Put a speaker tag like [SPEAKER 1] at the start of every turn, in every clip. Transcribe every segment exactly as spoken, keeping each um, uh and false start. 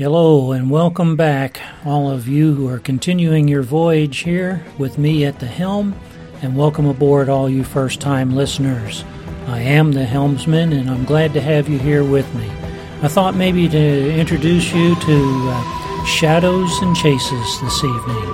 [SPEAKER 1] Hello and welcome back, all of you who are continuing your voyage here with me at the helm, and welcome aboard all you first-time listeners. I am the helmsman, and I'm glad to have you here with me. I thought maybe to introduce you to uh, Shadows and Chases this evening.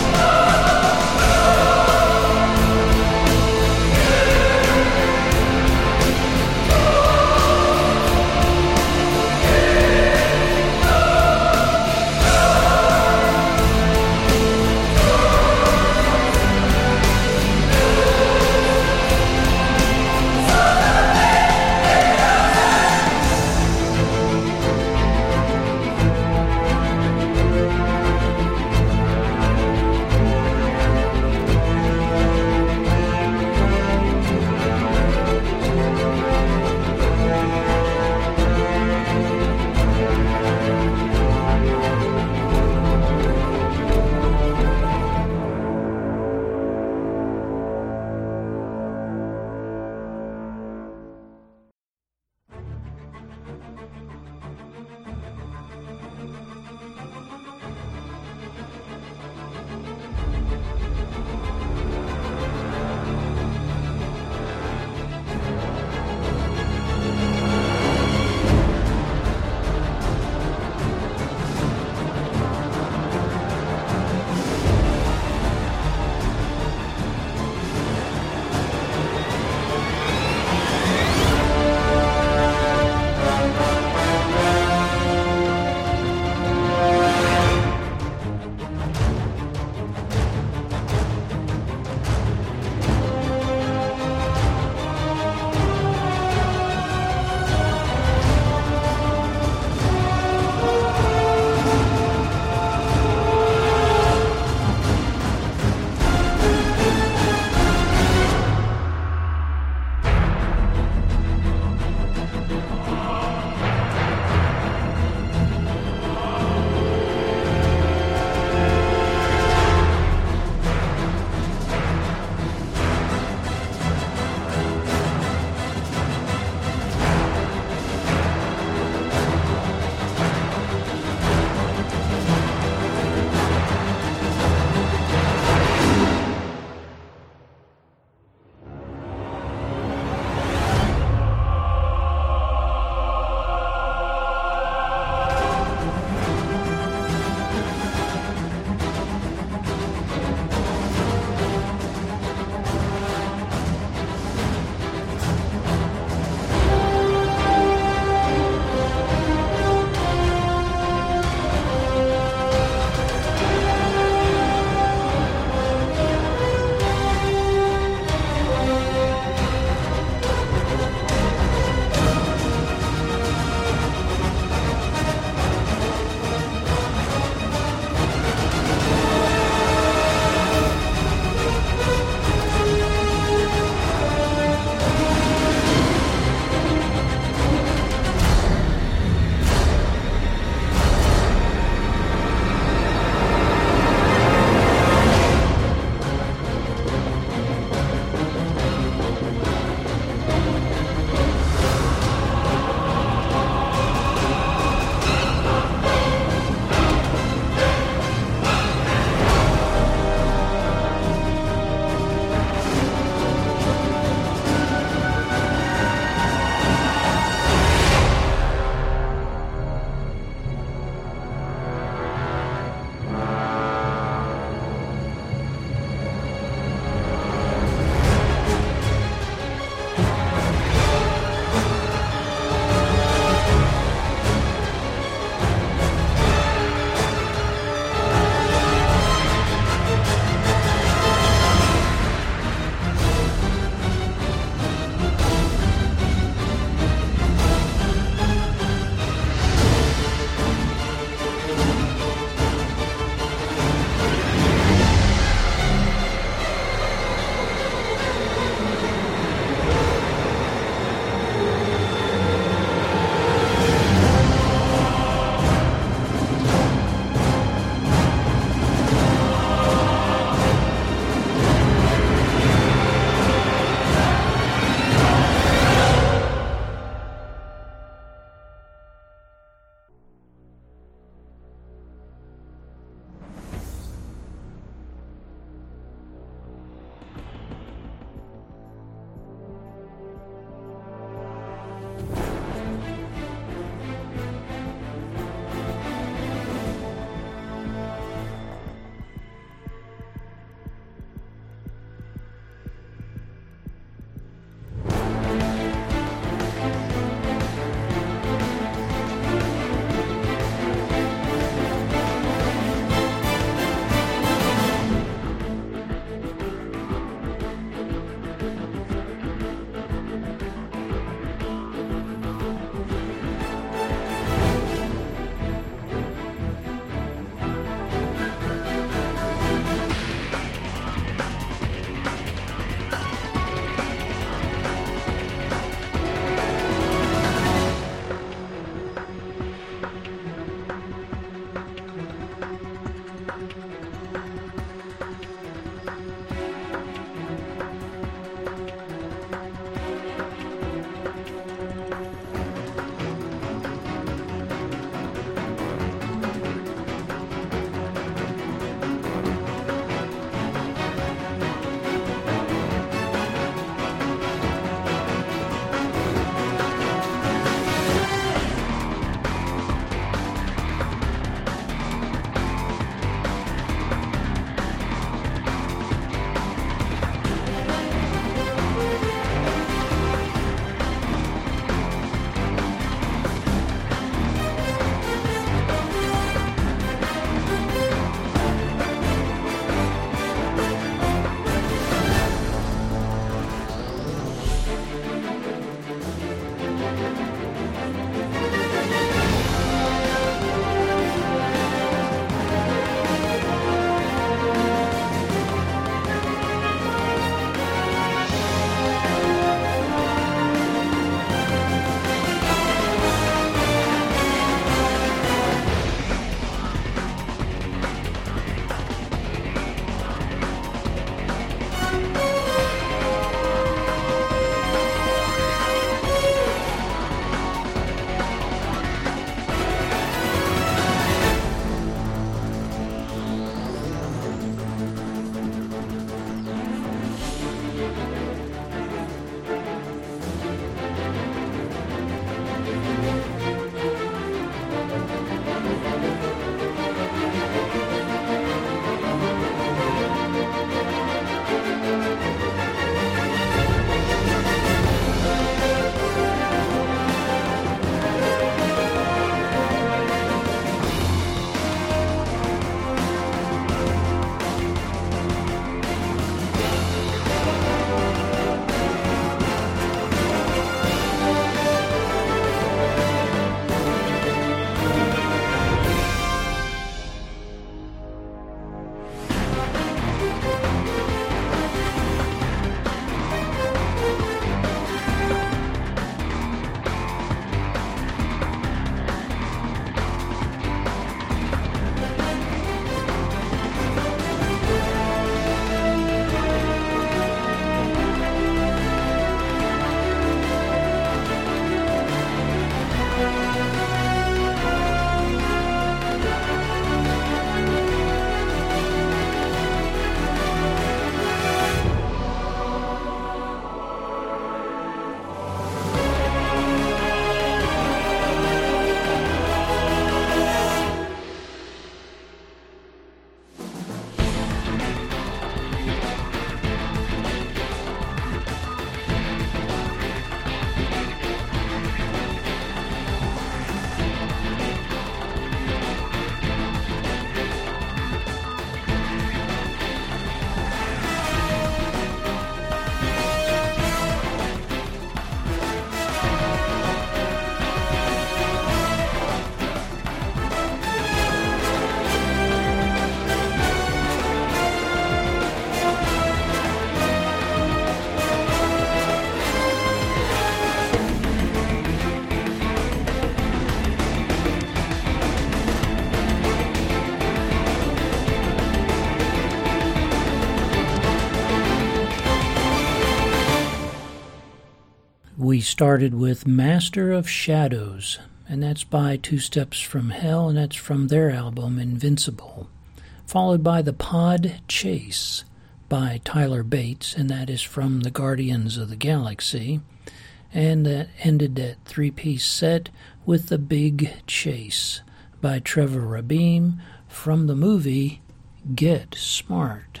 [SPEAKER 1] We started with Master of Shadows, and that's by Two Steps from Hell, and that's from their album Invincible. Followed by The Pod Chase by Tyler Bates, and that is from the Guardians of the Galaxy. And that ended that three-piece set with The Big Chase by Trevor Rabin from the movie Get Smart.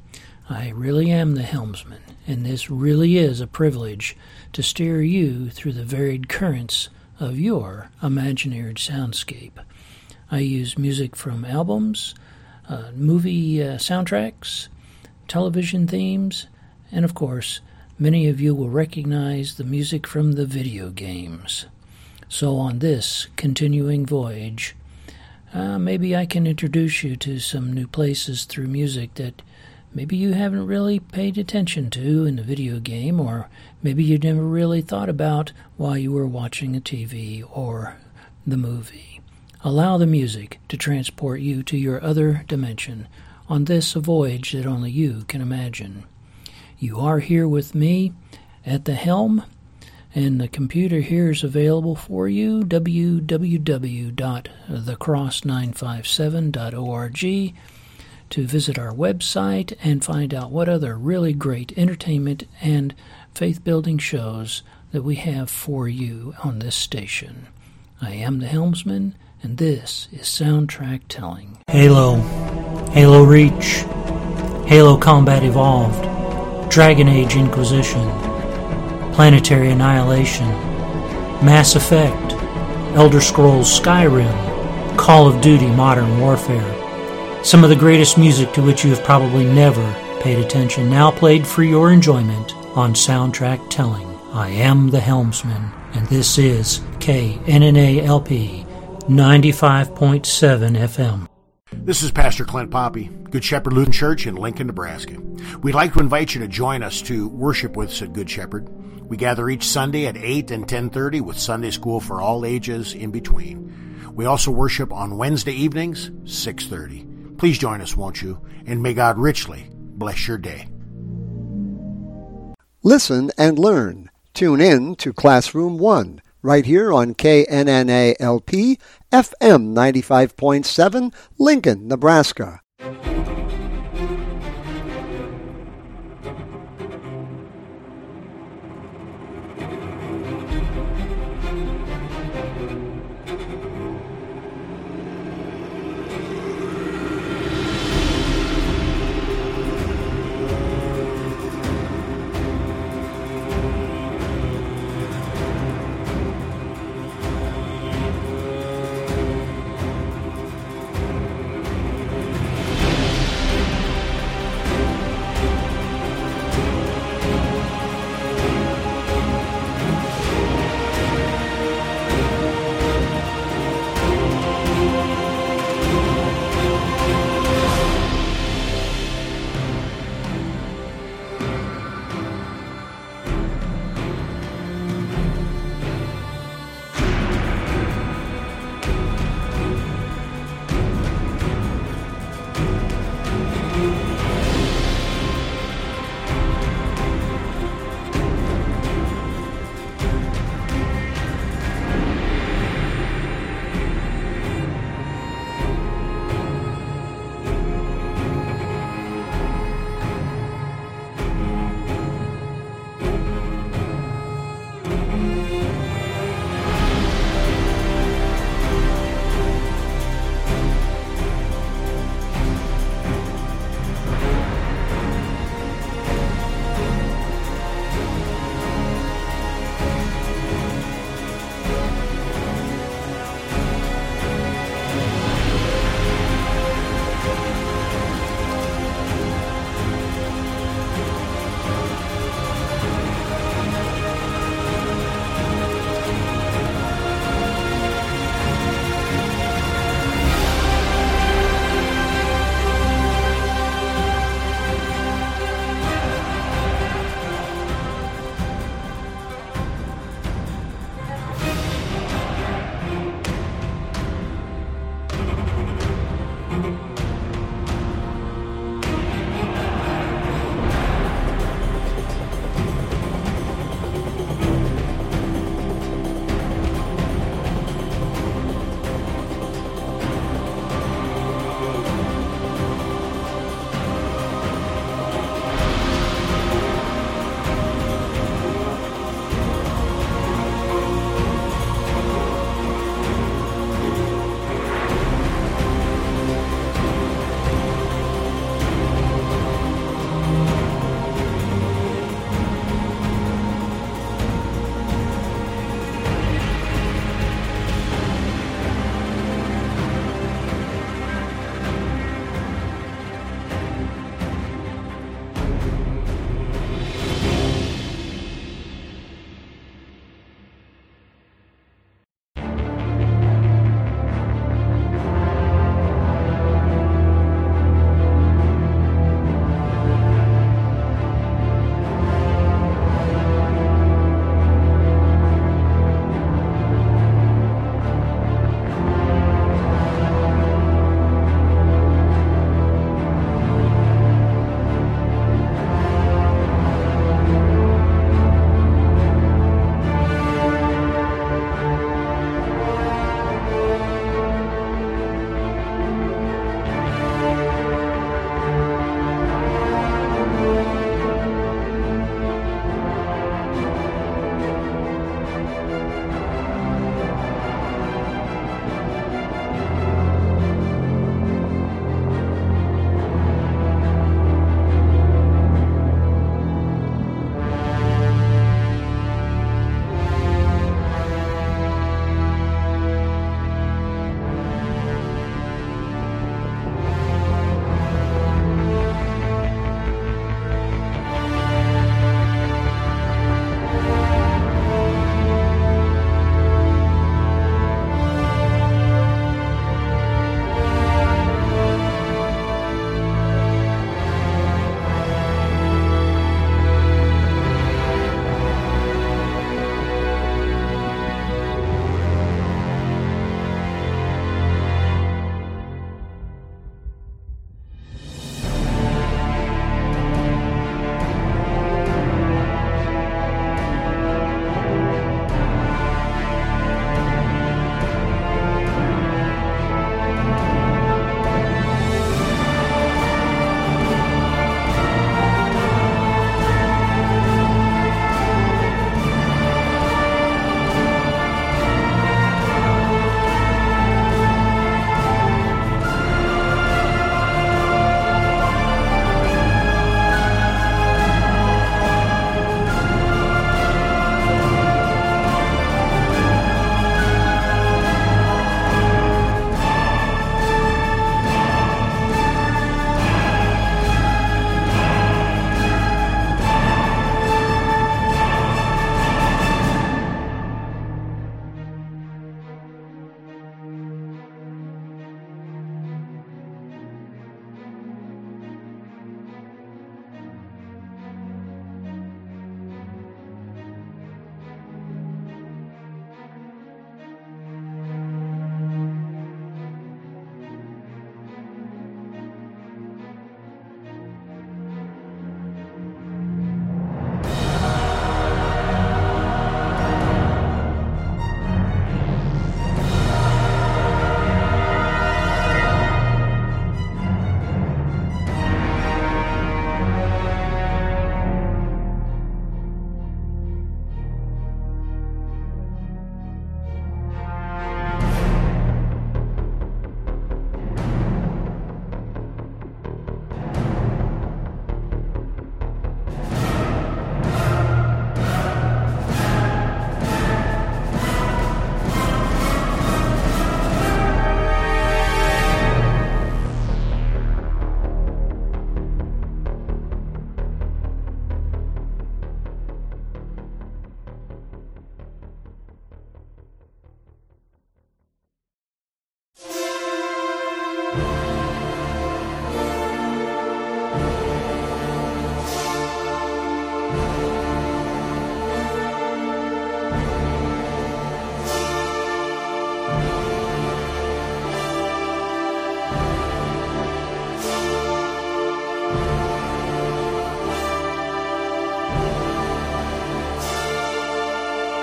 [SPEAKER 1] I really am the helmsman, and this really is a privilege to steer you through the varied currents of your imaginary soundscape. I use music from albums, uh, movie uh, soundtracks, television themes, and of course, many of you will recognize the music from the video games. So on this continuing voyage, uh, maybe I can introduce you to some new places through music that maybe you haven't really paid attention to in the video game, or maybe you never really thought about while you were watching a T V or the movie. Allow the music to transport you to your other dimension on this voyage that only you can imagine. You are here with me at the helm, and the computer here is available for you, w w w dot the cross nine five seven dot org, to visit our website and find out what other really great entertainment and faith-building shows that we have for you on this station. I am the helmsman, and this is Soundtrack Telling. Halo, Halo Reach, Halo Combat Evolved, Dragon Age Inquisition, Planetary Annihilation, Mass Effect, Elder Scrolls Skyrim, Call of Duty Modern Warfare. Some of the greatest music to which you have probably never paid attention, now played for your enjoyment on Soundtrack Telling. I am the helmsman, and this is K N N A L P ninety-five point seven F M.
[SPEAKER 2] This is Pastor Clint Poppy, Good Shepherd Lutheran Church in Lincoln, Nebraska. We'd like to invite you to join us to worship with us at Good Shepherd. We gather each Sunday at eight and ten thirty with Sunday school for all ages in between. We also worship on Wednesday evenings, six thirty. Please join us, won't you? And may God richly bless your day.
[SPEAKER 3] Listen and learn. Tune in to Classroom One, right here on K N N A L P F M ninety-five point seven, Lincoln, Nebraska.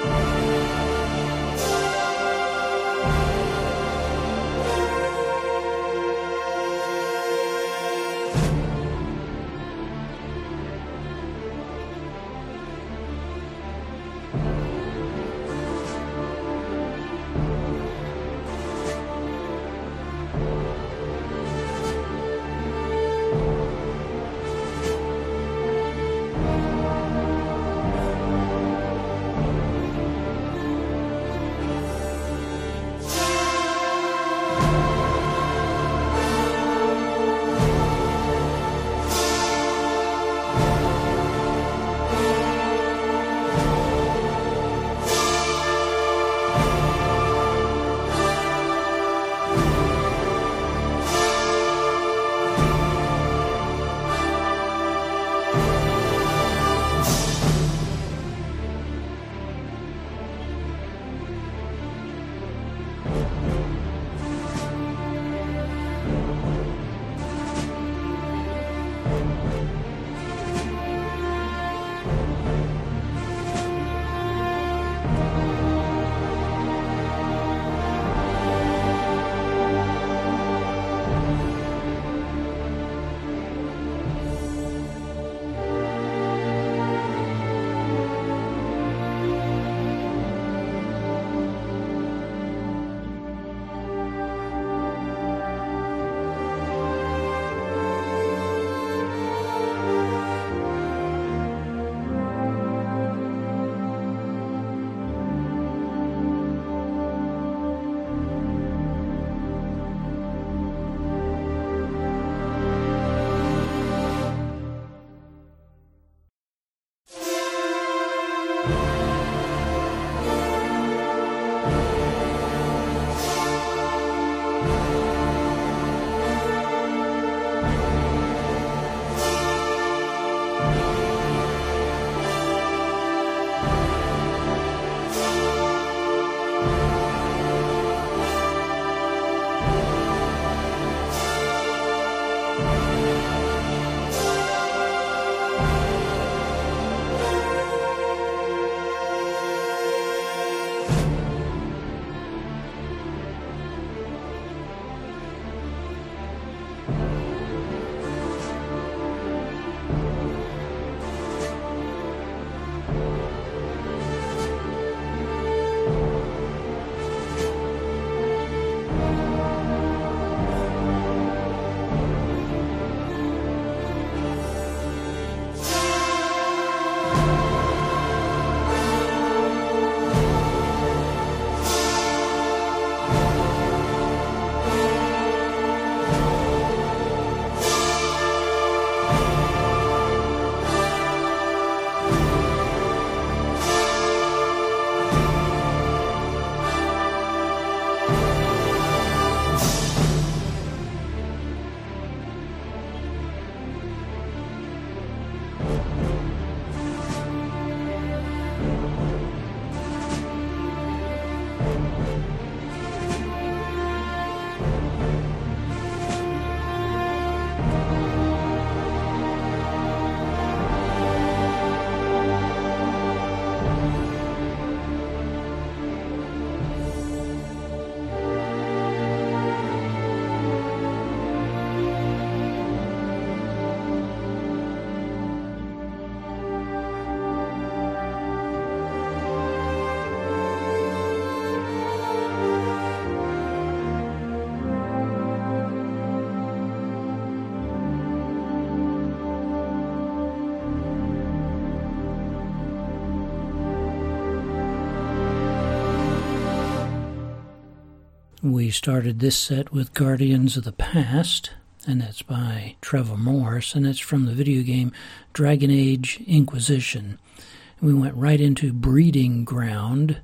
[SPEAKER 1] We started this set with Guardians of the Past, and that's by Trevor Morris, and it's from the video game Dragon Age Inquisition. We went right into Breeding Ground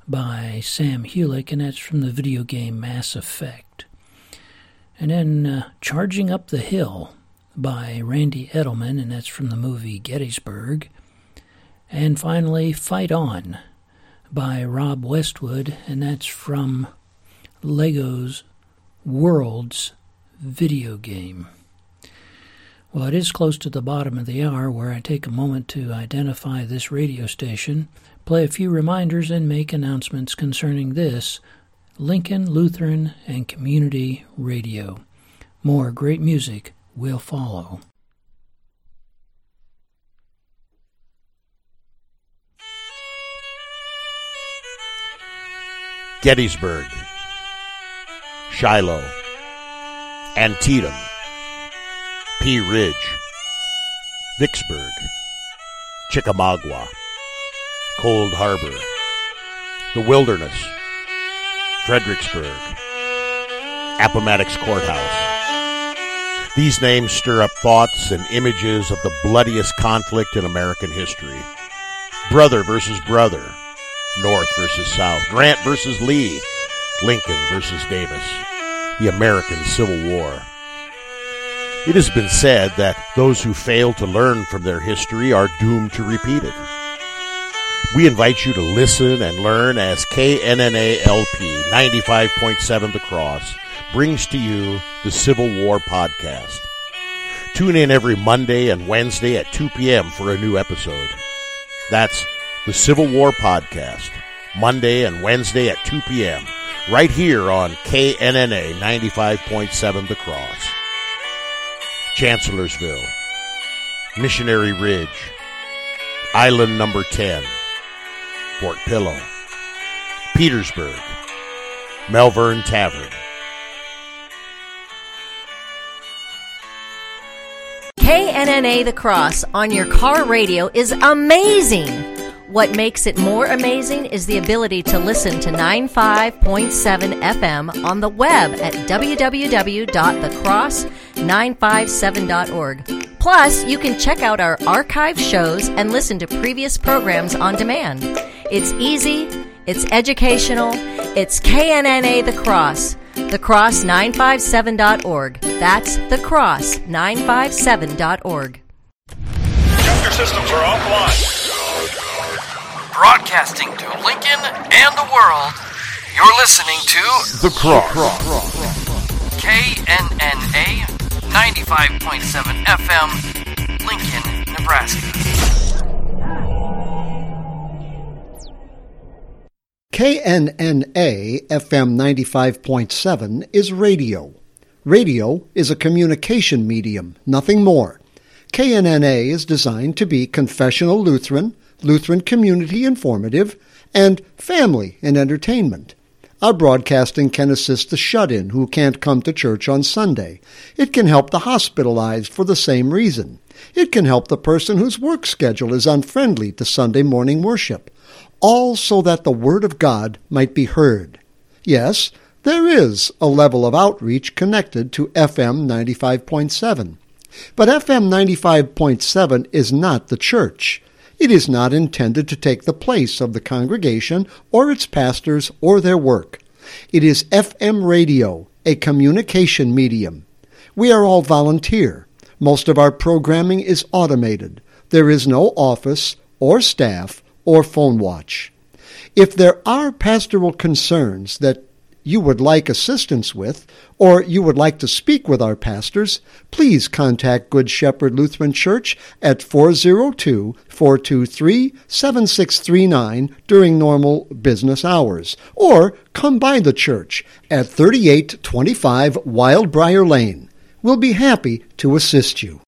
[SPEAKER 1] by Sam Hulick, and that's from the video game Mass Effect. And then uh, Charging Up the Hill by Randy Edelman, and that's from the movie Gettysburg. And finally, Fight On by Rob Westwood, and that's from Lego's Worlds video game. Well, it is close to the bottom of the hour, where I take a moment to identify this radio station, play a few reminders, and make announcements concerning this, Lincoln Lutheran and Community Radio. More great music will follow.
[SPEAKER 2] Gettysburg, Shiloh, Antietam, Pea Ridge, Vicksburg, Chickamauga, Cold Harbor, the Wilderness, Fredericksburg, Appomattox Courthouse. These names stir up thoughts and images of the bloodiest conflict in American history. Brother versus brother, North versus South, Grant versus Lee, Lincoln versus Davis, the American Civil War. It has been said that those who fail to learn from their history are doomed to repeat it. We invite you to listen and learn as K N N A L P ninety-five point seven The Cross brings to you the Civil War Podcast. Tune in every Monday and Wednesday at two p.m. for a new episode. That's the Civil War Podcast, Monday and Wednesday at two p.m., right here on K N N A ninety-five point seven The Cross. Chancellorsville, Missionary Ridge, Island Number ten, Fort Pillow, Petersburg, Malvern Tavern.
[SPEAKER 4] K N N A The Cross on your car radio is amazing. What makes it more amazing is the ability to listen to ninety-five point seven F M on the web at w w w dot the cross nine five seven dot org. Plus, you can check out our archive shows and listen to previous programs on demand. It's easy, it's educational, it's K N N A The Cross, the cross nine five seven dot org. That's the cross nine five seven dot org.
[SPEAKER 5] Computer systems are offline. Broadcasting to Lincoln and the world, you're listening to
[SPEAKER 2] The Cross.
[SPEAKER 5] K N N A ninety-five point seven F M, Lincoln, Nebraska.
[SPEAKER 3] K N N A F M ninety-five point seven is radio. Radio is a communication medium, nothing more. K N N A is designed to be confessional Lutheran, Lutheran community informative, and family and entertainment. Our broadcasting can assist the shut-in who can't come to church on Sunday. It can help the hospitalized for the same reason. It can help the person whose work schedule is unfriendly to Sunday morning worship, all so that the Word of God might be heard. Yes, there is a level of outreach connected to F M ninety-five point seven. But F M ninety-five point seven is not the church. It is not intended to take the place of the congregation or its pastors or their work. It is F M radio, a communication medium. We are all volunteer. Most of our programming is automated. There is no office or staff or phone watch. If there are pastoral concerns that you would like assistance with, or you would like to speak with our pastors, please contact Good Shepherd Lutheran Church at four oh two, four two three, seven six three nine during normal business hours, or come by the church at thirty-eight twenty-five Wildbriar Lane. We'll be happy to assist you.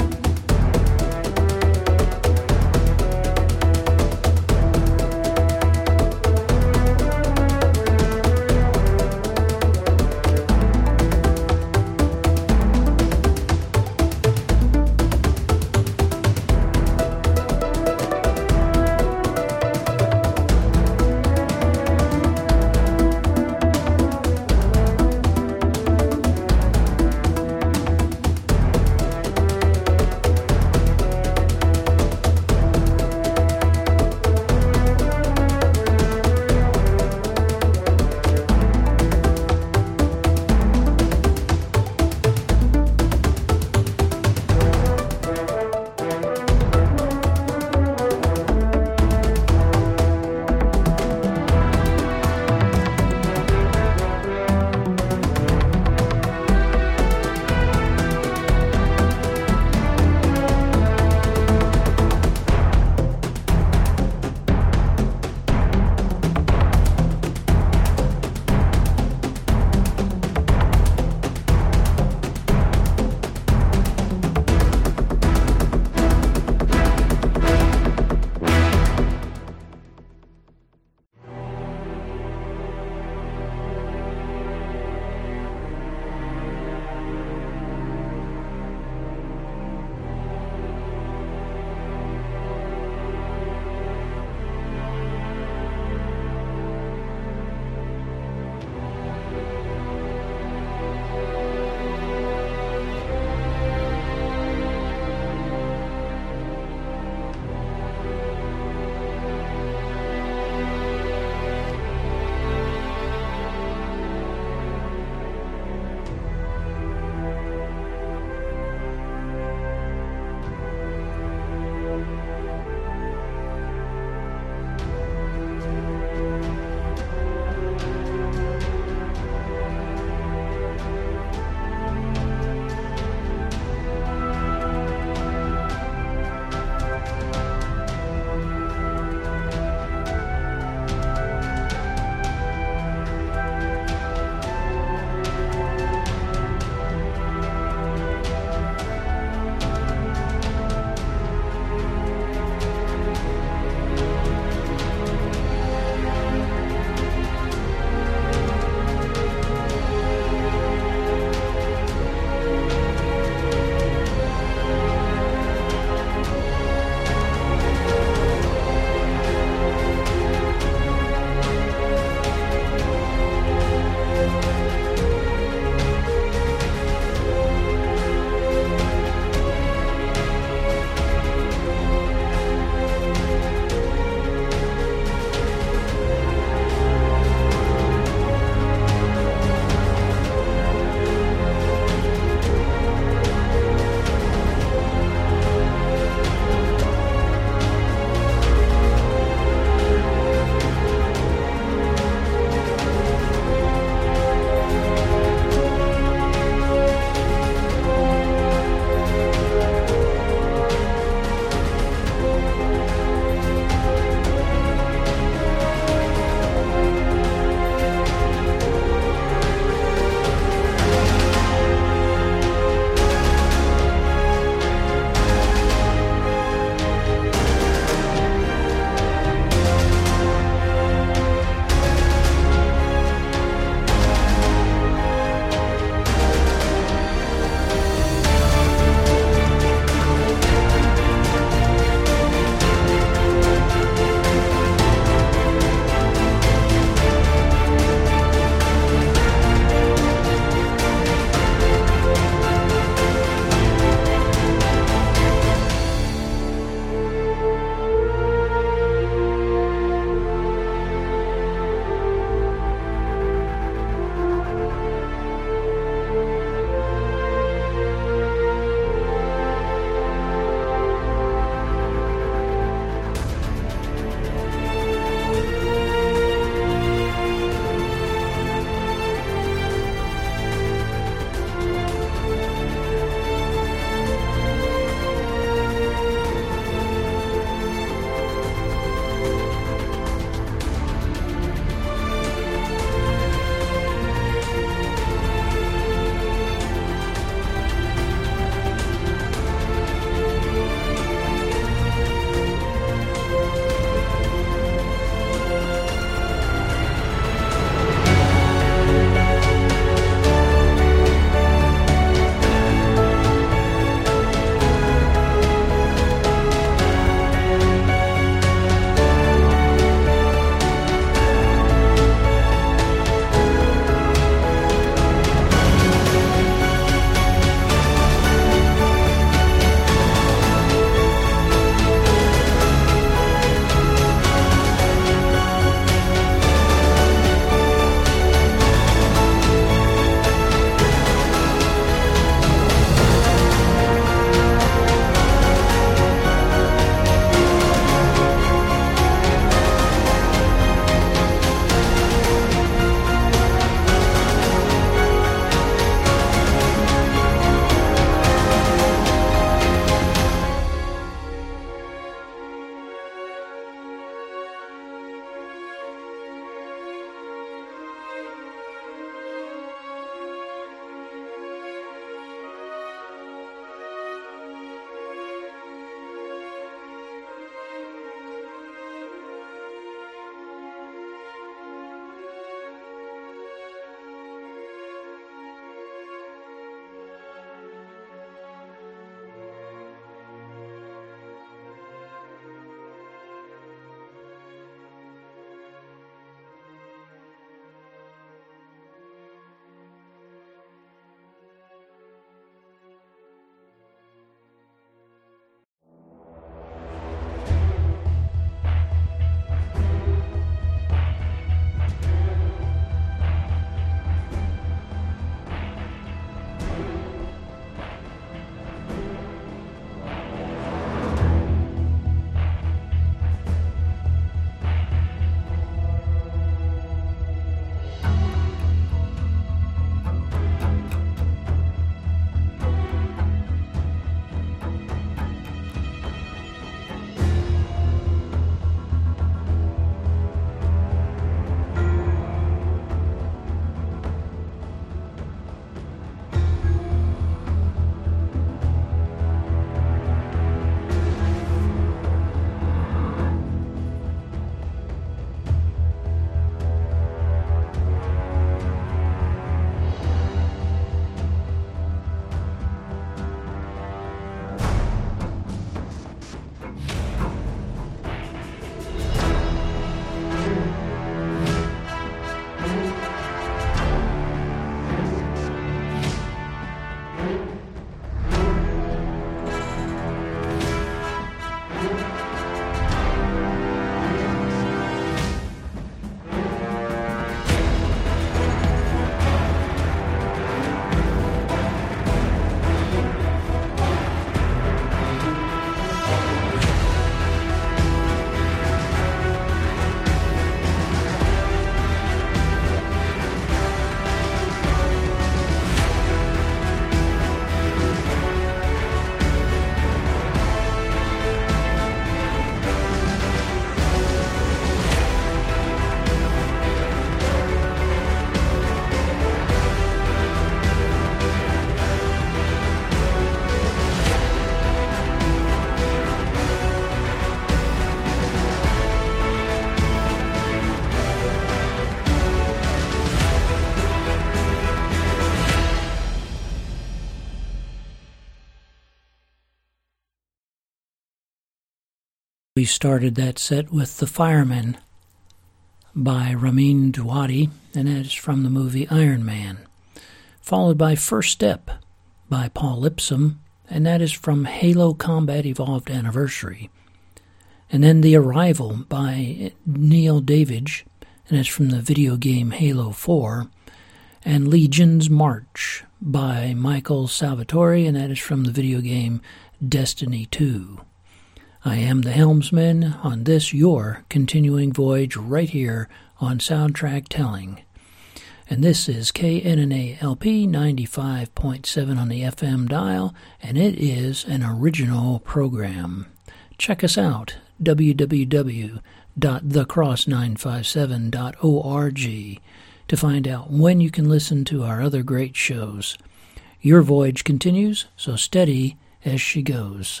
[SPEAKER 1] We started that set with The Fireman by Ramin Djawadi, and that is from the movie Iron Man. Followed by First Step by Paul Lipsum, and that is from Halo Combat Evolved Anniversary. And then The Arrival by Neil Davidge, and that's from the video game Halo four. And Legion's March by Michael Salvatore, and that is from the video game Destiny two. I am the helmsman on this, your continuing voyage right here on Soundtrack Telling. And this is K N N A L P ninety-five point seven on the F M dial, and it is an original program. Check us out, w w w dot the cross nine five seven dot org, to find out when you can listen to our other great shows. Your voyage continues, so steady as she goes.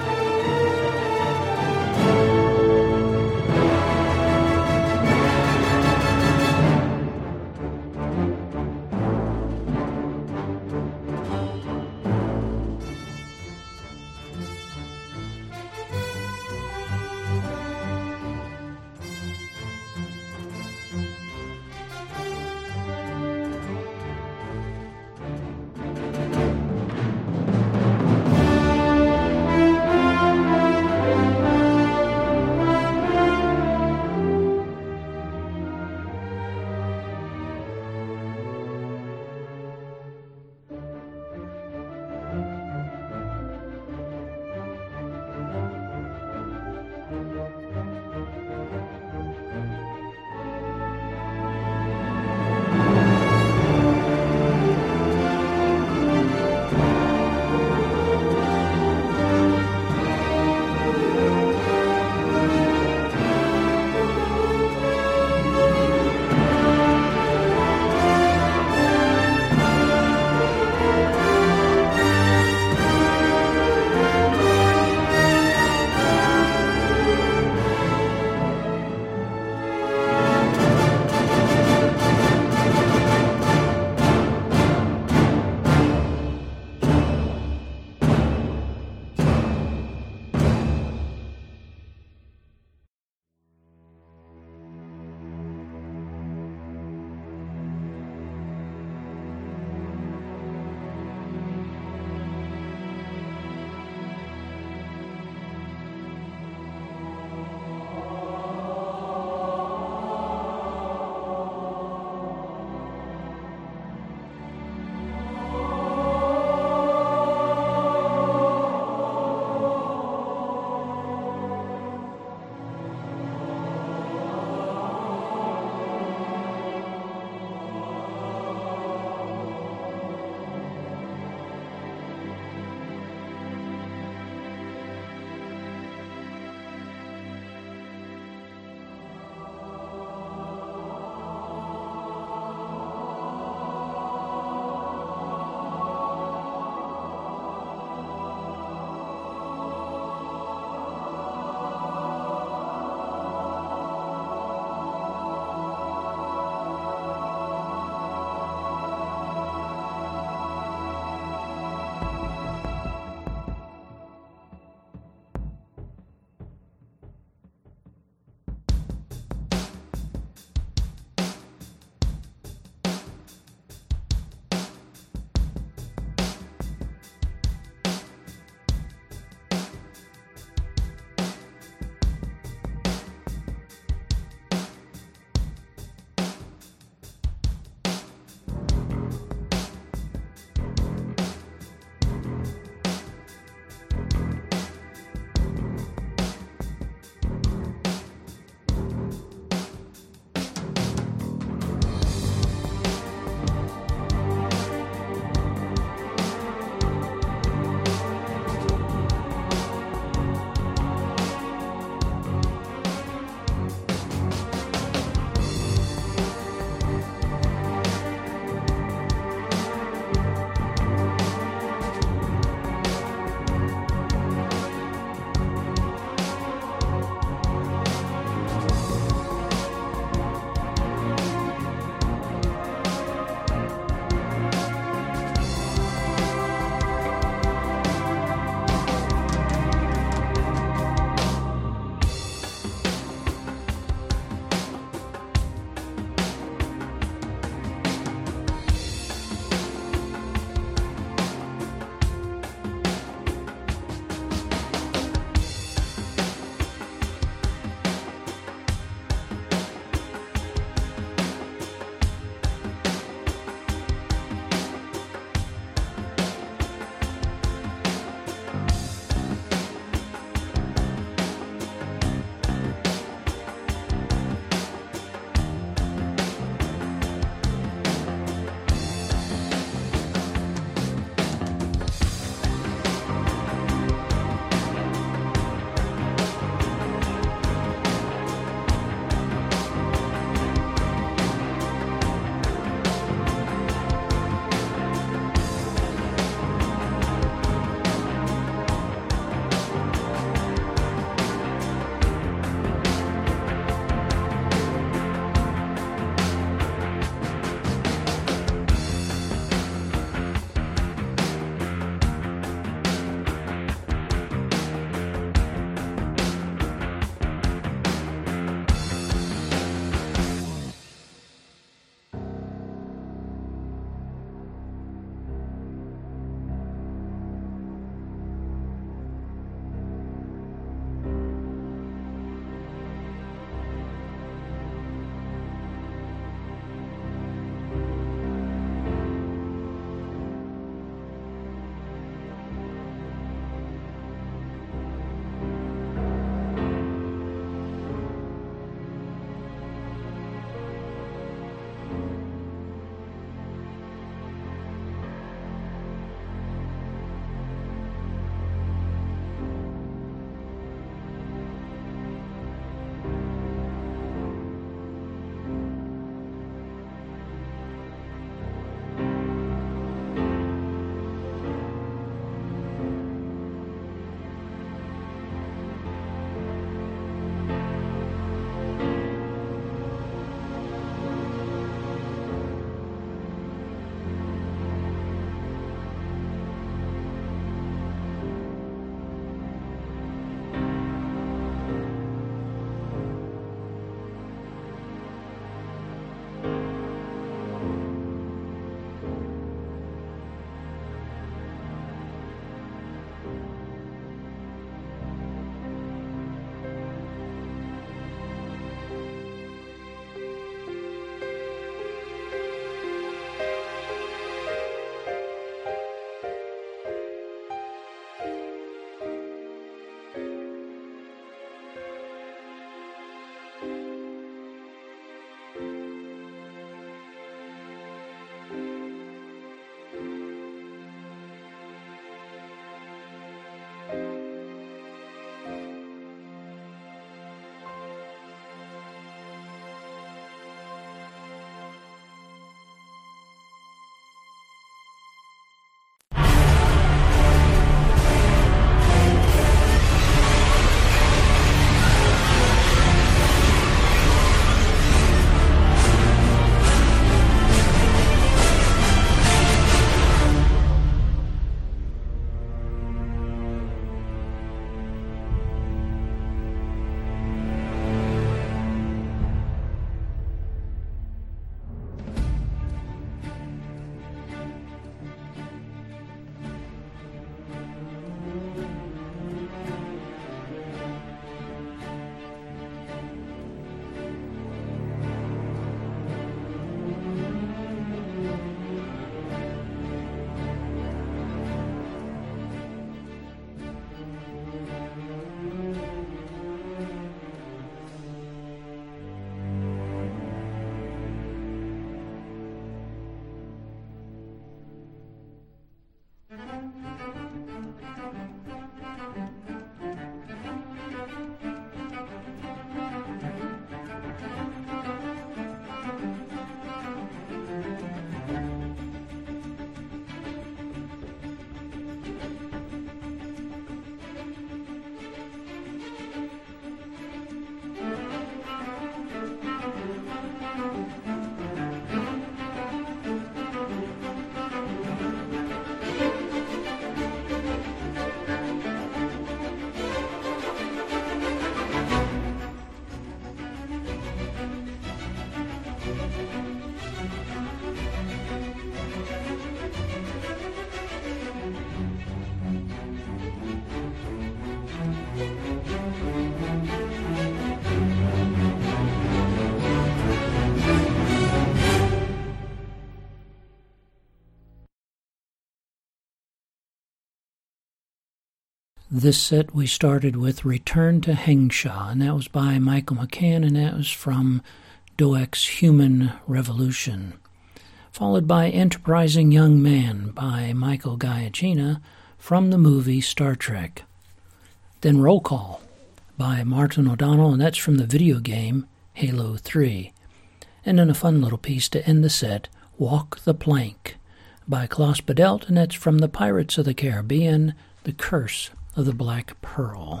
[SPEAKER 1] This set we started with Return to Hengsha, and that was by Michael McCann, and that was from Doek's Human Revolution. Followed by Enterprising Young Man by Michael Giacchino from the movie Star Trek. Then Roll Call by Martin O'Donnell, and that's from the video game Halo three. And then a fun little piece to end the set, Walk the Plank by Klaus Badelt, and that's from the Pirates of the Caribbean, The Curse of the Black Pearl.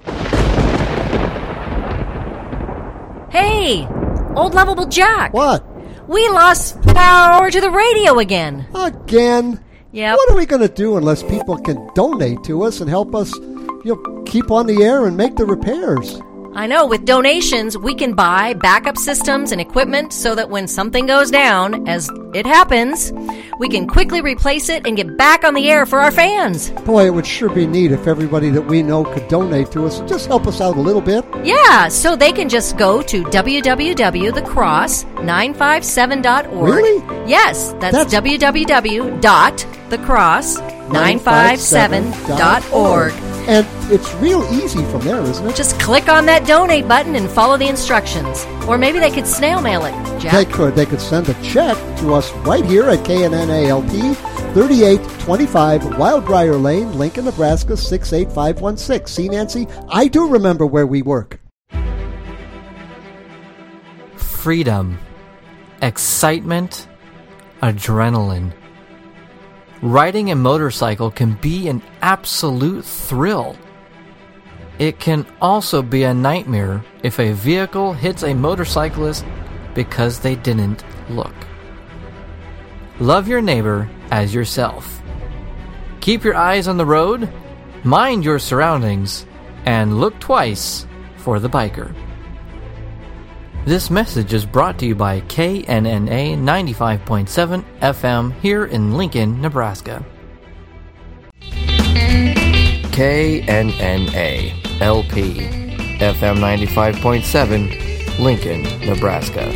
[SPEAKER 4] Hey, old lovable Jack.
[SPEAKER 3] What?
[SPEAKER 4] We lost power to the radio again.
[SPEAKER 3] Again?
[SPEAKER 4] Yep.
[SPEAKER 3] What are we going to do unless people can donate to us and help us, you know, keep on the air and make the repairs?
[SPEAKER 4] I know, with donations, we can buy backup systems and equipment so that when something goes down, as it happens, we can quickly replace it and get back on the air for our fans.
[SPEAKER 3] Boy, it would sure be neat if everybody that we know could donate to us and just help us out a little bit.
[SPEAKER 4] Yeah, so they can just go to w w w dot the cross nine five seven dot org.
[SPEAKER 3] Really?
[SPEAKER 4] Yes, that's,
[SPEAKER 3] That's-
[SPEAKER 4] w w w dot the cross nine five seven dot org.
[SPEAKER 3] And it's real easy from there, isn't it?
[SPEAKER 4] Just click on that donate button and follow the instructions. Or maybe they could snail mail it, Jack.
[SPEAKER 3] They could. They could send a check to us right here at K N N A L P, thirty-eight twenty-five Wildbriar Lane, Lincoln, Nebraska, six eight five one six. See, Nancy, I do remember where we work.
[SPEAKER 6] Freedom, excitement, adrenaline. Riding a motorcycle can be an absolute thrill. It can also be a nightmare if a vehicle hits a motorcyclist because they didn't look. Love your neighbor as yourself. Keep your eyes on the road, mind your surroundings, and look twice for the biker. This message is brought to you by K N N A ninety-five point seven F M here in Lincoln, Nebraska. K N N A L P F M ninety-five point seven, Lincoln, Nebraska.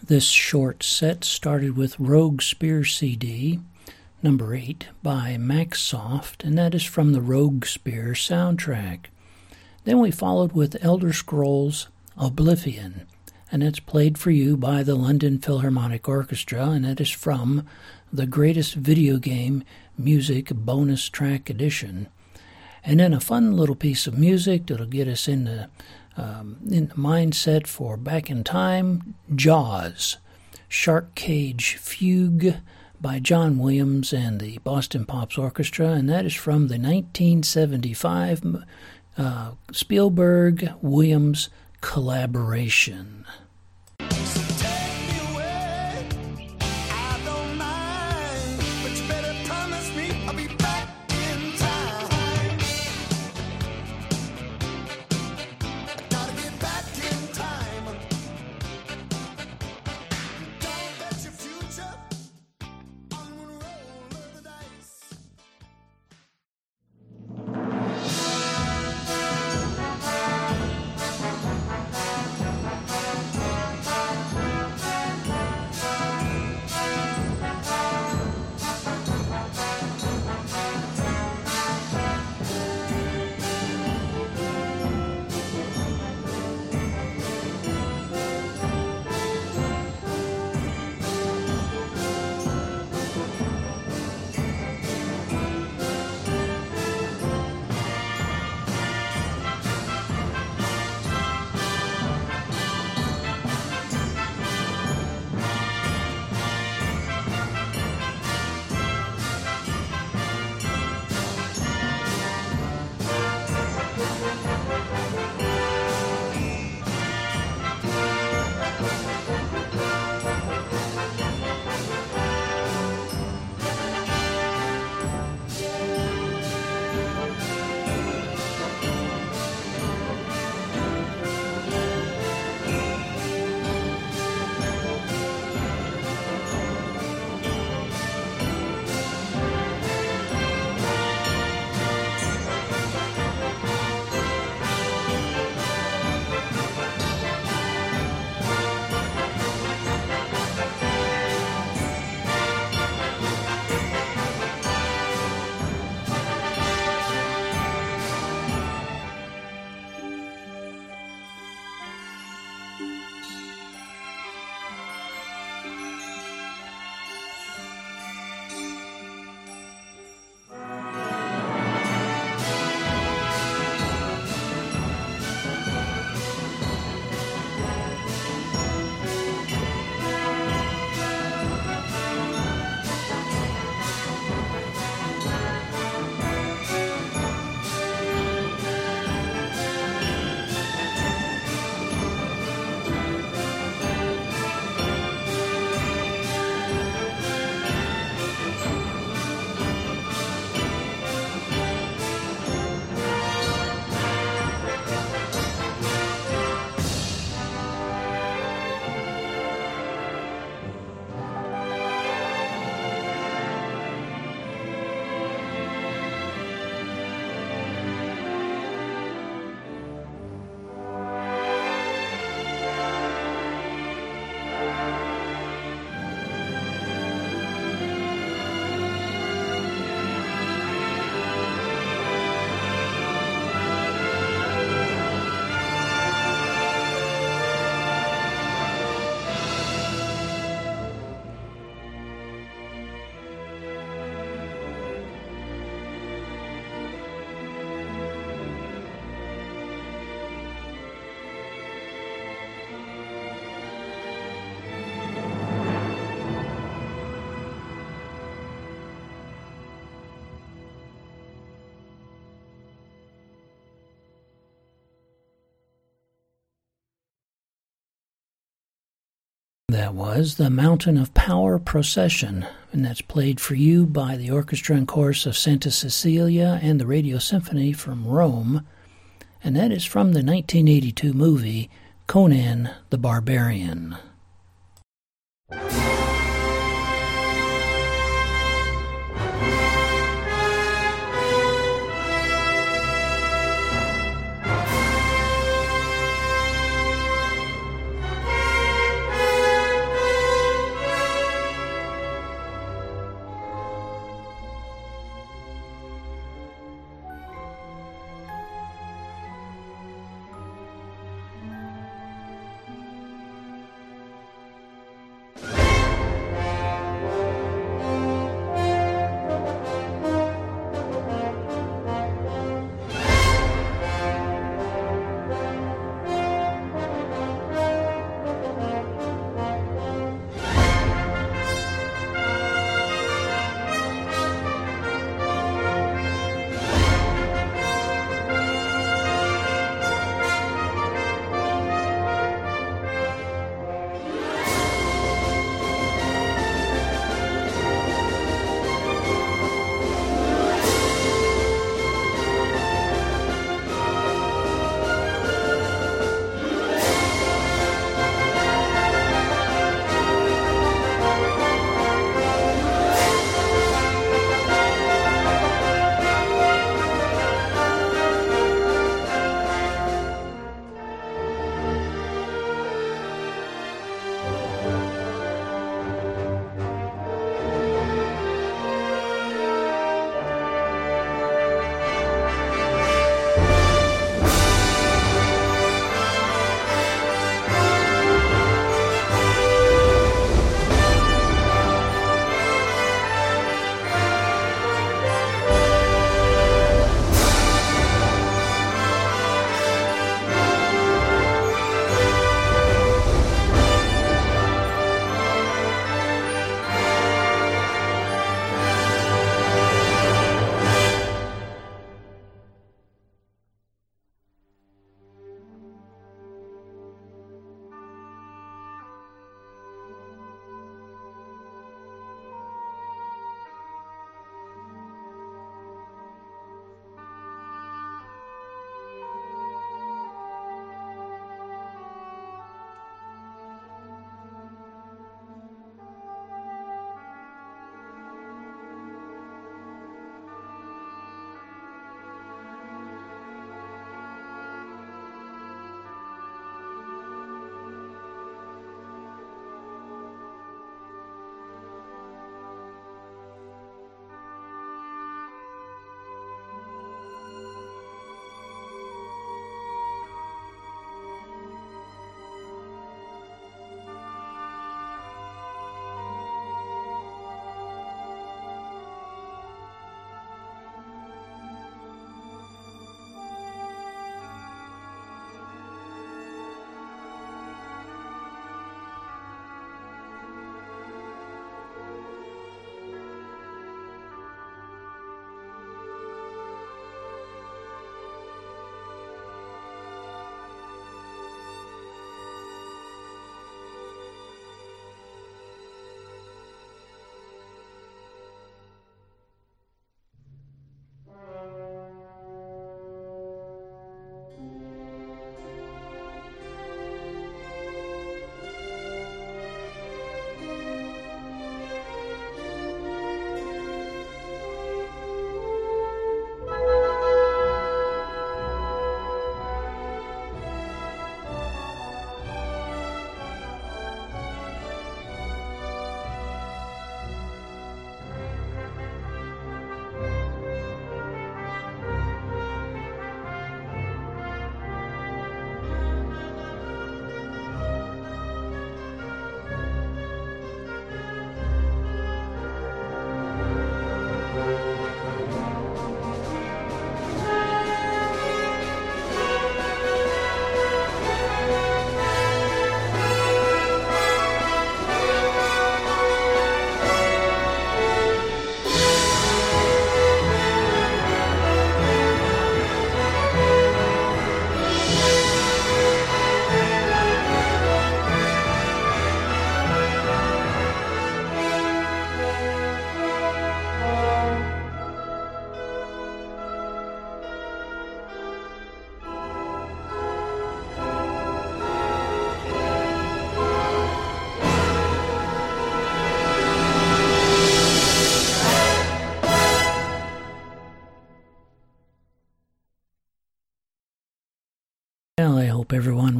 [SPEAKER 1] This short set started with Rogue Spear C D, number eight, by Macsoft, and that is from the Rogue Spear soundtrack. Then we followed with Elder Scrolls Oblivion, and it's played for you by the London Philharmonic Orchestra, and that is from the Greatest Video Game Music Bonus Track Edition. And then a fun little piece of music that'll get us in the, um, in the mindset for Back in Time, Jaws, Shark Cage Fugue by John Williams and the Boston Pops Orchestra, and that is from the nineteen seventy-five uh, Spielberg-Williams collaboration. That was the Mountain of Power Procession, and that's played for you by the Orchestra and Chorus of Santa Cecilia and the Radio Symphony from Rome, and that is from the nineteen eighty-two movie Conan the Barbarian.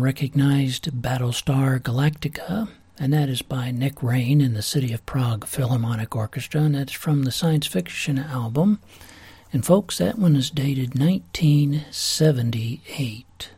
[SPEAKER 1] recognized Battlestar Galactica, and that is by Nick Rain and the City of Prague Philharmonic Orchestra, and that's from the science fiction album. And folks, that one is dated nineteen seventy-eight.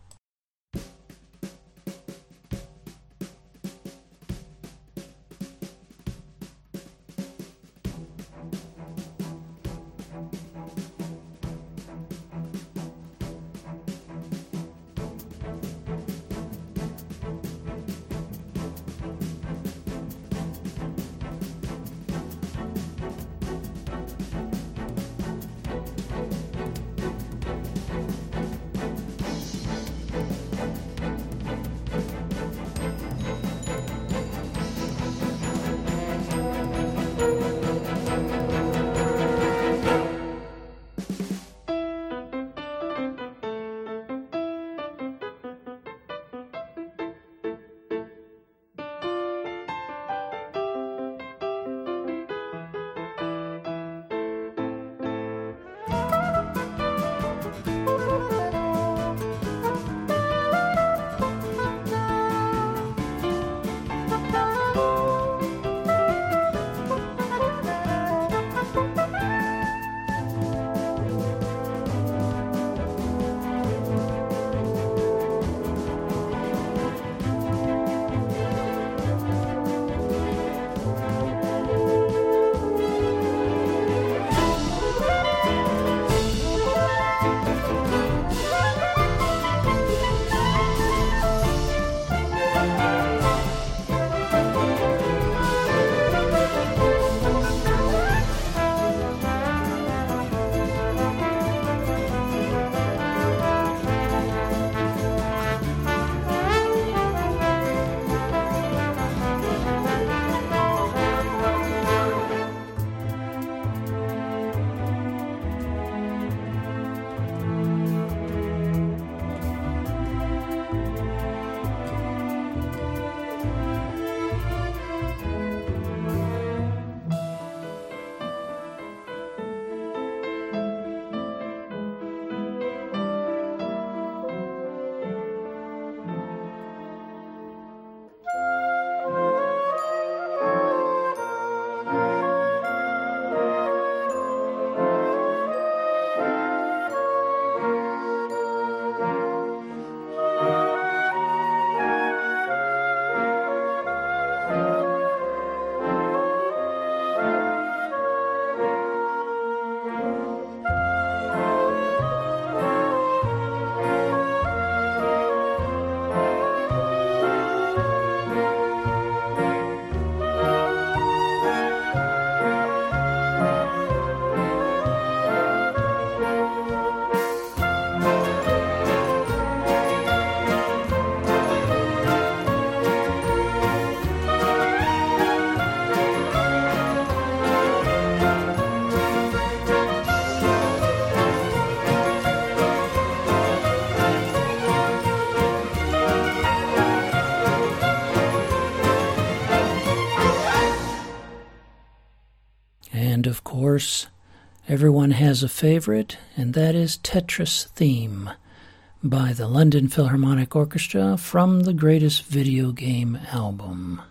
[SPEAKER 1] And of course, everyone has a favorite, and that is Tetris Theme by the London Philharmonic Orchestra from the Greatest Video Game album.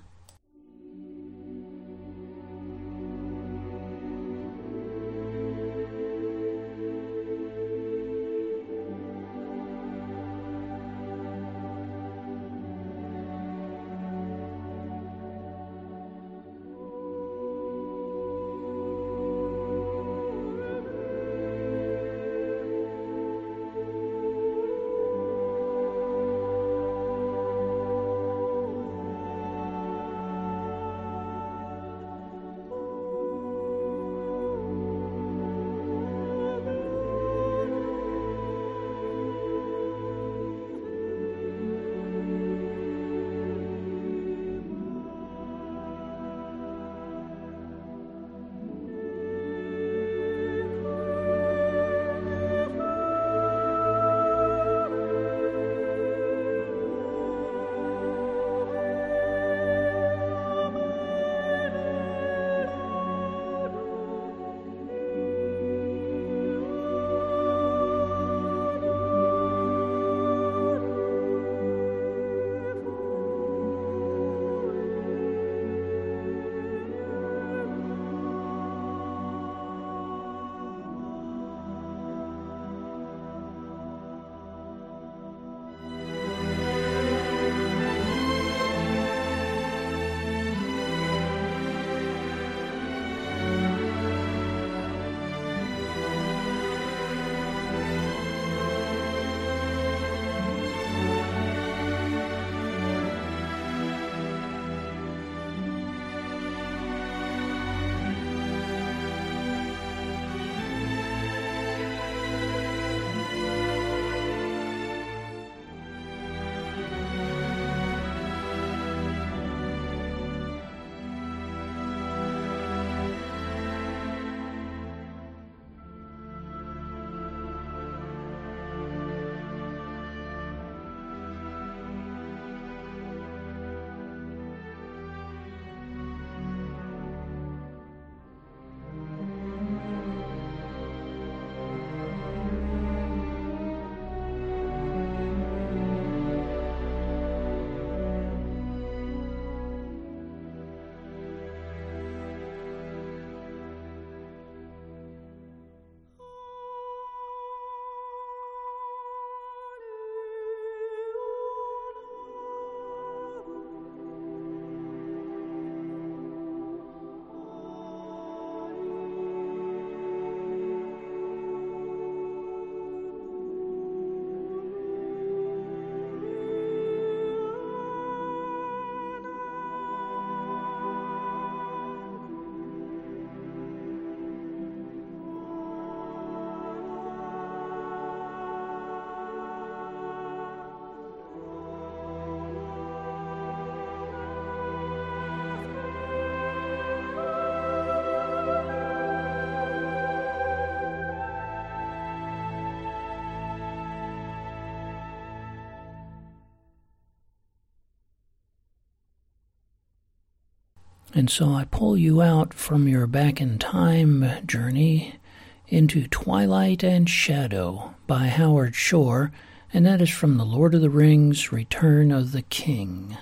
[SPEAKER 1] And so I pull you out from your back-in-time journey into Twilight and Shadow by Howard Shore, and that is from The Lord of the Rings, Return of the King.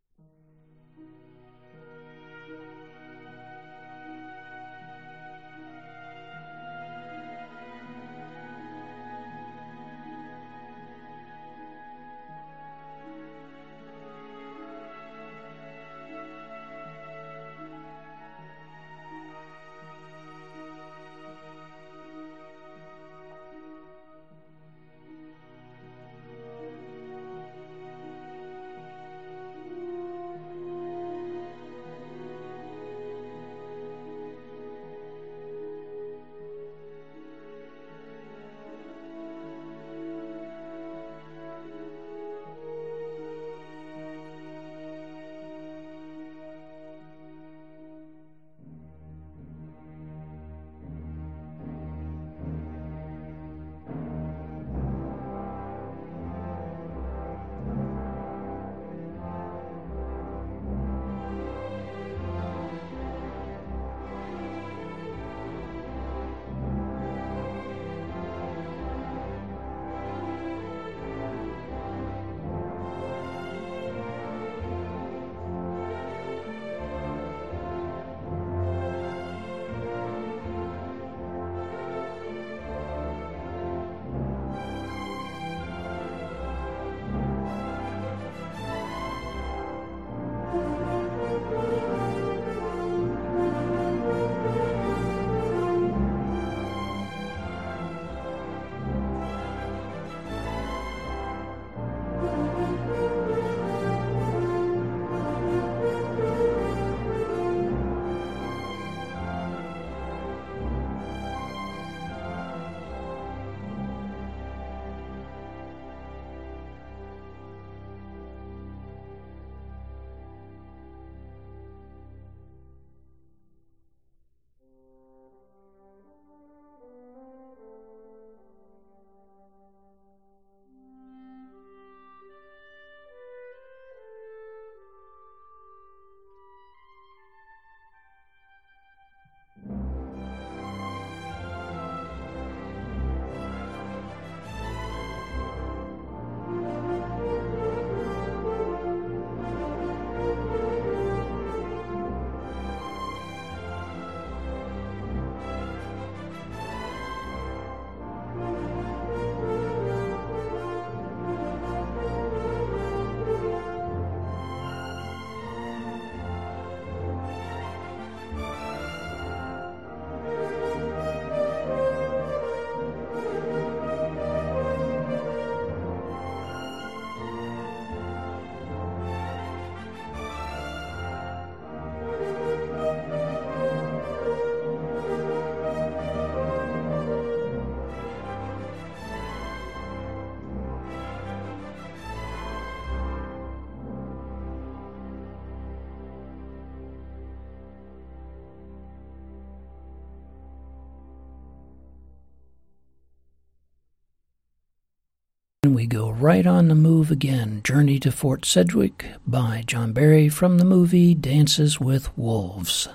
[SPEAKER 1] And we go right on the move again. Journey to Fort Sedgwick by John Barry from the movie Dances with Wolves.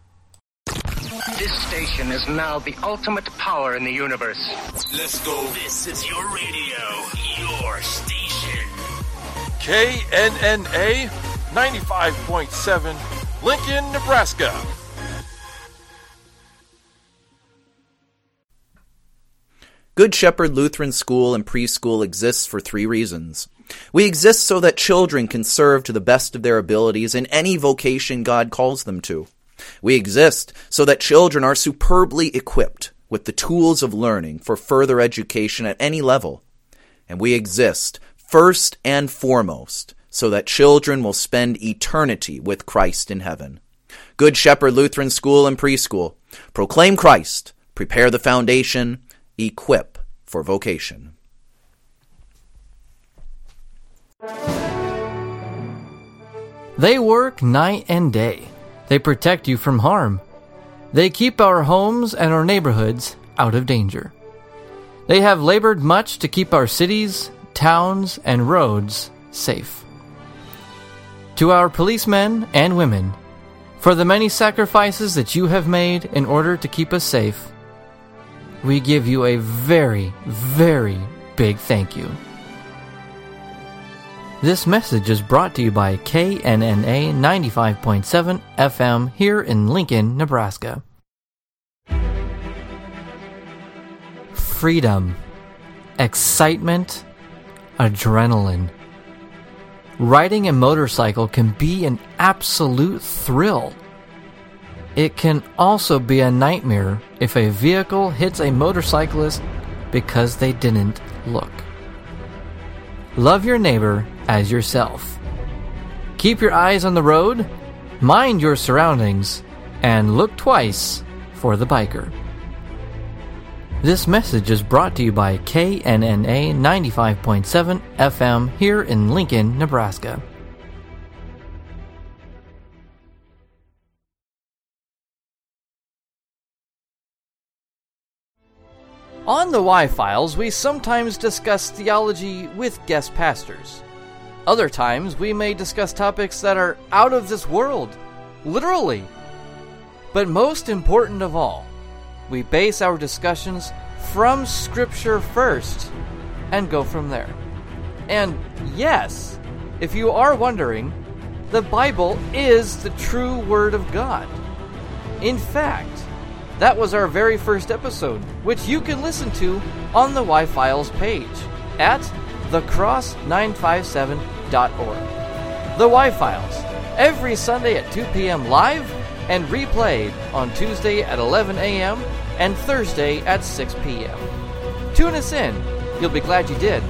[SPEAKER 7] This station is now the ultimate power in the universe.
[SPEAKER 8] Let's go. This is your radio, your station.
[SPEAKER 9] K N N A ninety-five point seven, Lincoln, Nebraska.
[SPEAKER 10] Good Shepherd Lutheran School and Preschool exists for three reasons. We exist so that children can serve to the best of their abilities in any vocation God calls them to. We exist so that children are superbly equipped with the tools of learning for further education at any level. And we exist first and foremost so that children will spend eternity with Christ in heaven. Good Shepherd Lutheran School and Preschool. Proclaim Christ, prepare the foundation, equip for vocation.
[SPEAKER 6] They work night and day. They protect you from harm. They keep our homes and our neighborhoods out of danger. They have labored much to keep our cities, towns, and roads safe. To our policemen and women, For the many sacrifices that you have made in order to keep us safe, we give you a very, very big thank you. This message is brought to you by K N N A ninety-five point seven F M here in Lincoln, Nebraska. Freedom, excitement, adrenaline. Riding a motorcycle can be an absolute thrill. It can also be a nightmare if a vehicle hits a motorcyclist because they didn't look. Love your neighbor as yourself. Keep your eyes on the road, mind your surroundings, and look twice for the biker. This message is brought to you by K N N A ninety-five point seven F M here in Lincoln, Nebraska. On the Y-Files, we sometimes discuss theology with guest pastors. Other times, we may discuss topics that are out of this world, literally. But most important of all, we base our discussions from Scripture first and go from there. And yes, if you are wondering, the Bible is the true Word of God. In fact, that was our very first episode, which you can listen to on the Y-Files page at the cross nine five seven dot org. The Y-Files, every Sunday at two p.m. live and replayed on Tuesday at eleven a.m. and Thursday at six p.m. Tune us in. You'll be glad you did.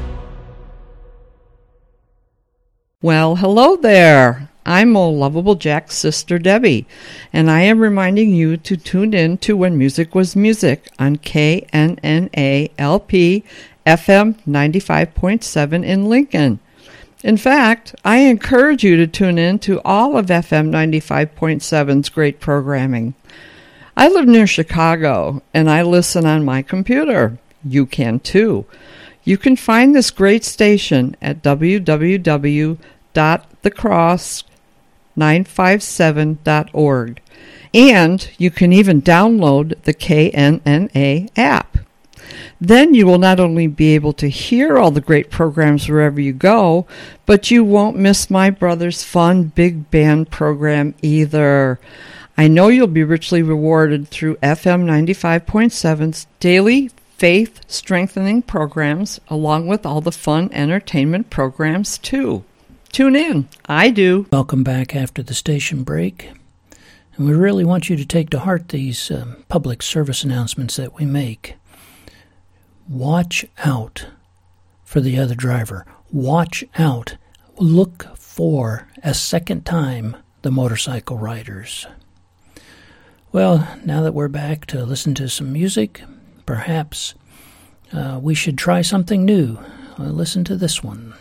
[SPEAKER 11] Well, hello there. I'm old lovable Jack's sister Debbie, and I am reminding you to tune in to When Music Was Music on K N N A L P F M ninety-five point seven in Lincoln. In fact, I encourage you to tune in to all of F M ninety-five point seven's great programming. I live near Chicago, and I listen on my computer. You can too. You can find this great station at w w w dot the cross nine five seven dot org. And you can even download the K N N A app. Then you will not only be able to hear all the great programs wherever you go, but you won't miss my brother's fun big band program either. I know you'll be richly rewarded through F M ninety-five point seven's daily faith-strengthening programs, along with all the fun entertainment programs, too. Tune in. I do.
[SPEAKER 1] Welcome back after the station break. And we really want you to take to heart these uh, public service announcements that we make. Watch out for the other driver. Watch out. Look for, a second time, the motorcycle riders. Well, now that we're back to listen to some music, perhaps uh, we should try something new. Uh, listen to this one.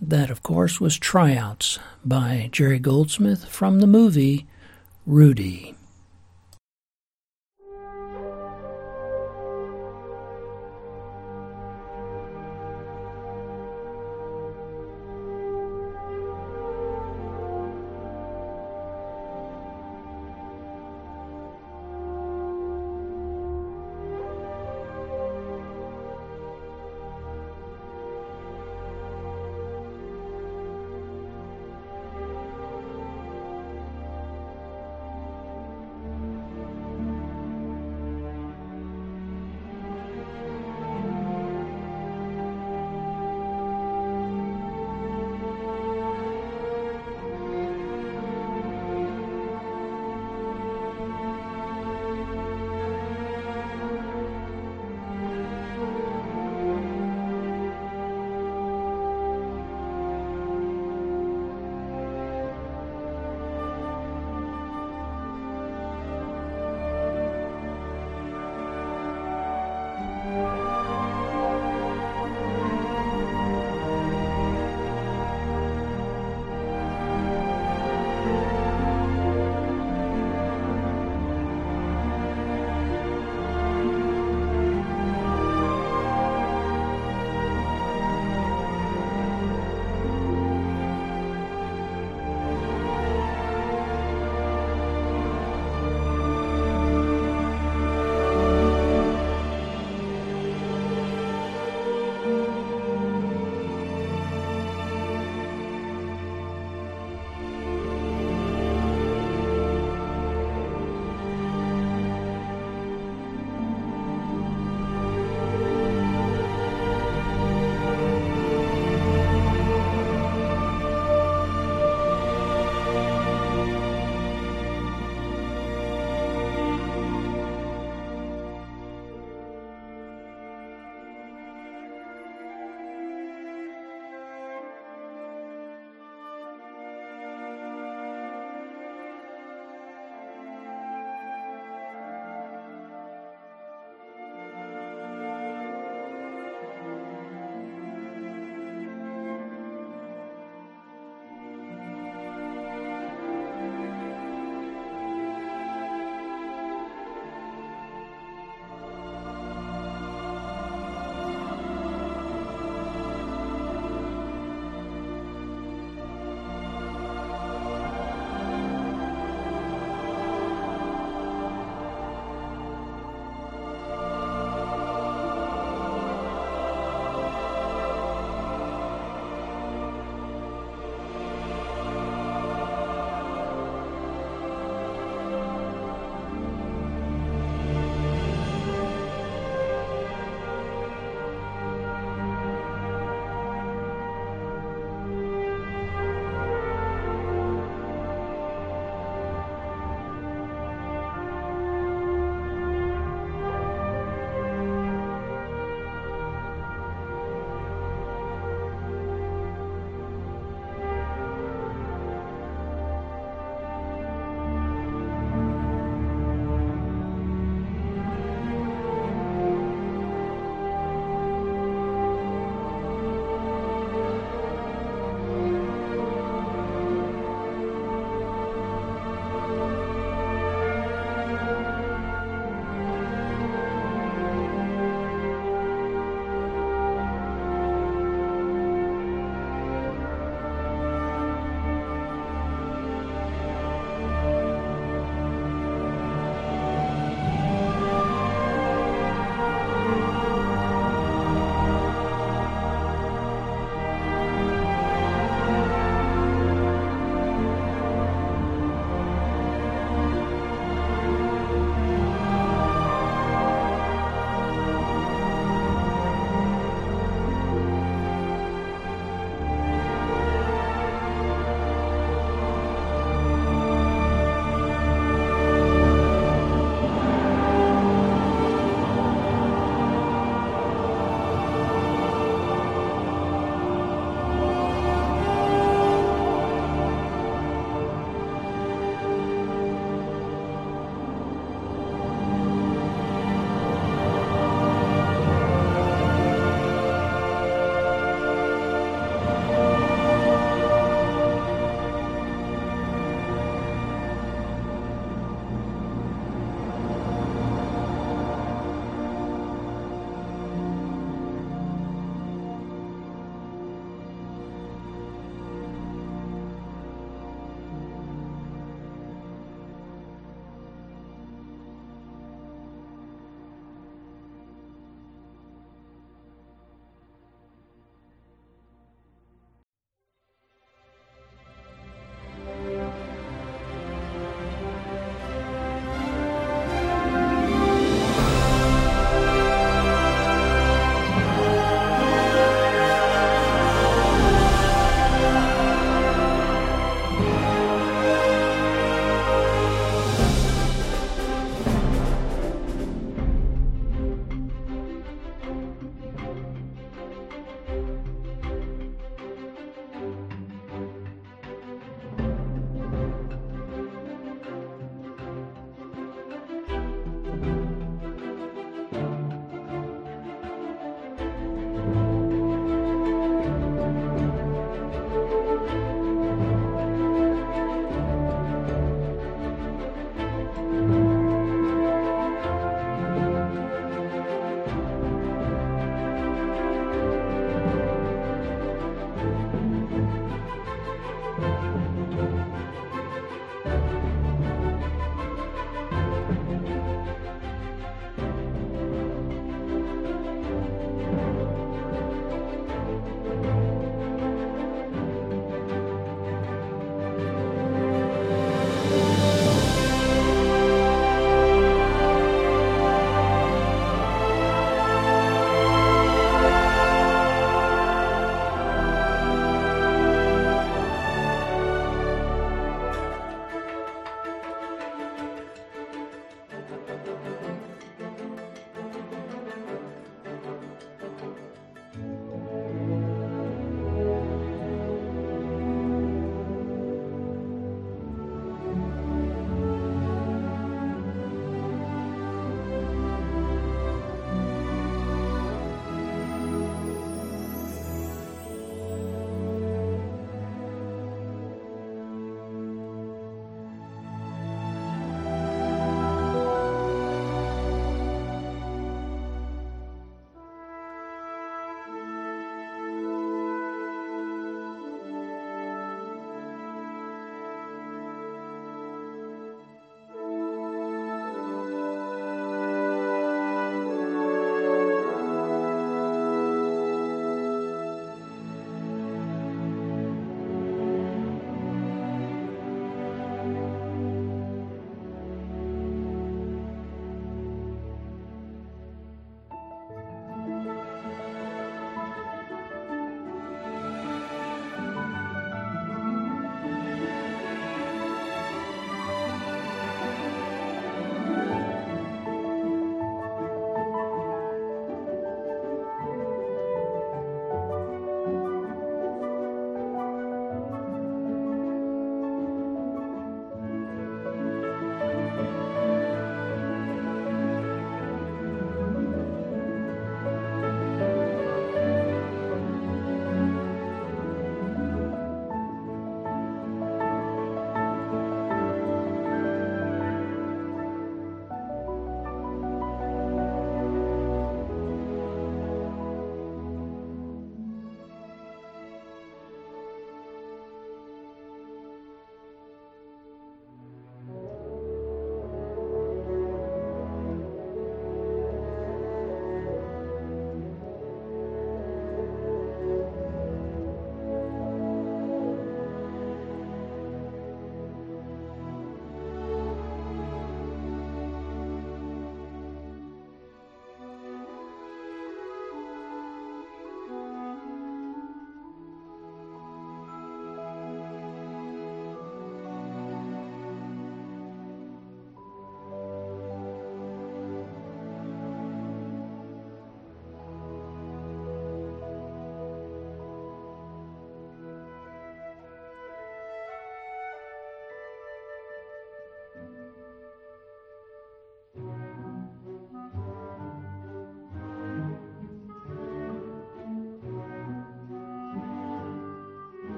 [SPEAKER 1] That, of course, was Tryouts by Jerry Goldsmith from the movie Rudy.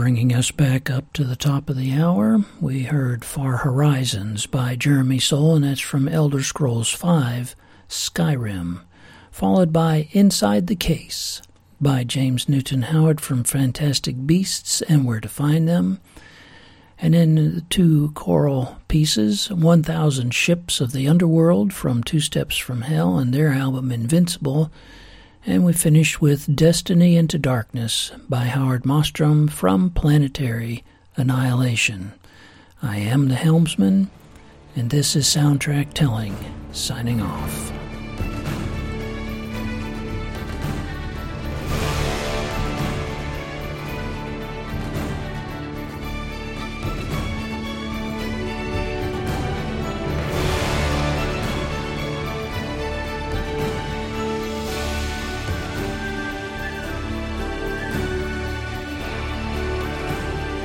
[SPEAKER 1] Bringing us back up to the top of the hour, we heard Far Horizons by Jeremy Soule, and that's from Elder Scrolls five, Skyrim, followed by Inside the Case by James Newton Howard from Fantastic Beasts and Where to Find Them. And then the two choral pieces, one thousand Ships of the Underworld from Two Steps from Hell and their album Invincible. And we finish with Destiny into Darkness by Howard Mostrom from Planetary Annihilation. I am the Helmsman, and this is Soundtrack Telling, signing off.